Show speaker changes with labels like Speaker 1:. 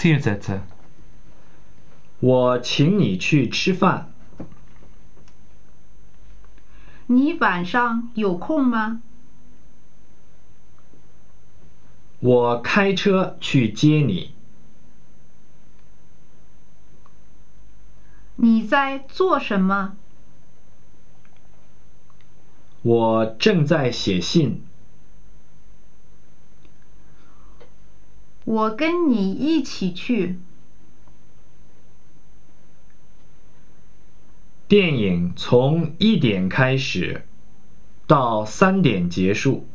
Speaker 1: spazieren setzen.
Speaker 2: 我请你去吃饭。
Speaker 3: 你晚上有空吗？
Speaker 2: 我开车去接你。
Speaker 3: 你在做什么？
Speaker 2: 我正在写信。
Speaker 3: 我跟你一起去。
Speaker 2: 电影从1点开始，到3点结束。